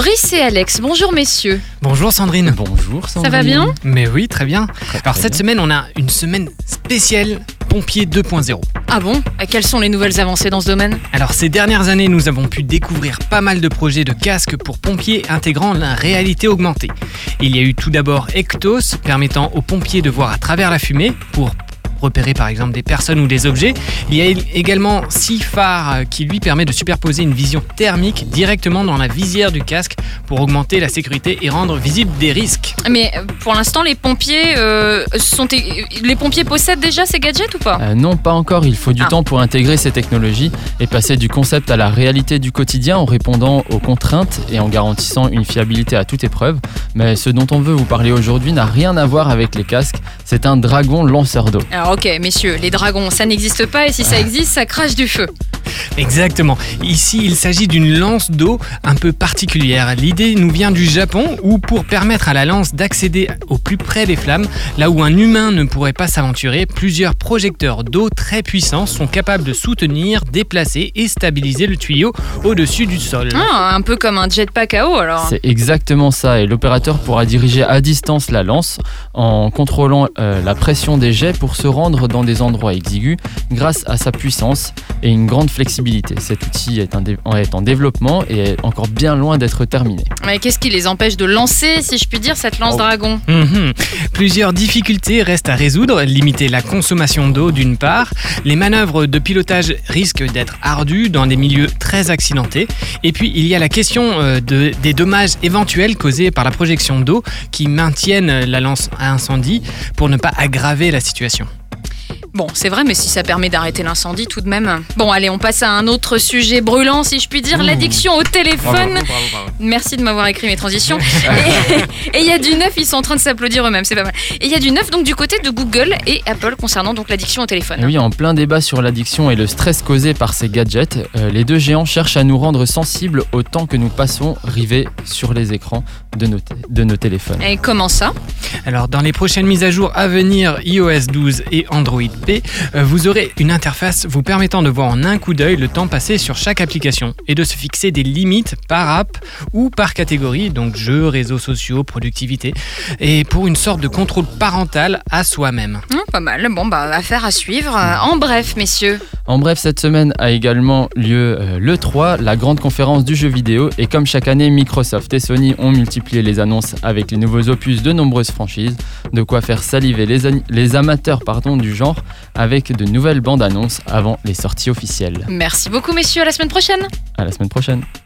Brice et Alex, bonjour messieurs. Bonjour Sandrine. Bonjour Sandrine. Ça va bien ? Mais oui, très bien. Alors cette bien. semaine, on a une semaine spéciale Pompier 2.0. Ah bon ? Et quelles sont les nouvelles avancées dans ce domaine ? Alors ces dernières années, nous avons pu découvrir pas mal de projets de casques pour pompiers intégrant la réalité augmentée. Il y a eu tout d'abord Ectos, permettant aux pompiers de voir à travers la fumée pour repérer par exemple des personnes ou des objets. Il y a également Seafar qui lui permet de superposer une vision thermique directement dans la visière du casque pour augmenter la sécurité et rendre visibles des risques. Mais pour l'instant, les pompiers possèdent déjà ces gadgets ou pas ? Non, pas encore. Il faut du temps pour intégrer ces technologies et passer du concept à la réalité du quotidien en répondant aux contraintes et en garantissant une fiabilité à toute épreuve. Mais ce dont on veut vous parler aujourd'hui n'a rien à voir avec les casques. C'est un dragon lanceur d'eau. Alors ok, messieurs, les dragons, ça n'existe pas et si ça existe, ça crache du feu. Exactement. Ici, il s'agit d'une lance d'eau un peu particulière. L'idée nous vient du Japon où pour permettre à la lance d'accéder au plus près des flammes, là où un humain ne pourrait pas s'aventurer, plusieurs projecteurs d'eau très puissants sont capables de soutenir, déplacer et stabiliser le tuyau au-dessus du sol. Ah, un peu comme un jetpack à eau alors. C'est exactement ça et l'opérateur pourra diriger à distance la lance en contrôlant la pression des jets pour se rendre dans des endroits exigus grâce à sa puissance et une grande flexibilité. Cet outil est en développement et est encore bien loin d'être terminé. Mais qu'est-ce qui les empêche de lancer, si je puis dire, cette lance dragon ? Plusieurs difficultés restent à résoudre. Limiter la consommation d'eau d'une part. Les manœuvres de pilotage risquent d'être ardues dans des milieux très accidentés. Et puis il y a la question des dommages éventuels causés par la projection d'eau qui maintiennent la lance à incendie pour ne pas aggraver la situation. Bon, c'est vrai, mais si ça permet d'arrêter l'incendie tout de même. Bon, allez, on passe à un autre sujet brûlant, si je puis dire, l'addiction au téléphone. Bravo. Merci de m'avoir écrit mes transitions. Et il y a du neuf, ils sont en train de s'applaudir eux-mêmes, c'est pas mal. Et il y a du neuf donc du côté de Google et Apple concernant donc l'addiction au téléphone. Et oui, en plein débat sur l'addiction et le stress causé par ces gadgets, les deux géants cherchent à nous rendre sensibles au temps que nous passons rivés sur les écrans de nos téléphones. Et comment ça ? Alors dans les prochaines mises à jour à venir, iOS 12 et Android P, vous aurez une interface vous permettant de voir en un coup d'œil le temps passé sur chaque application et de se fixer des limites par app ou par catégorie, donc jeux, réseaux sociaux, productivité, et pour une sorte de contrôle parental à soi-même. Pas mal, bon affaire à suivre. En bref, messieurs. En bref, cette semaine a également lieu l'E3, la grande conférence du jeu vidéo, et comme chaque année, Microsoft et Sony ont multiplié les annonces avec les nouveaux opus de nombreuses franchises, de quoi faire saliver les amateurs du genre avec de nouvelles bandes annonces avant les sorties officielles. Merci beaucoup messieurs, à la semaine prochaine. À la semaine prochaine.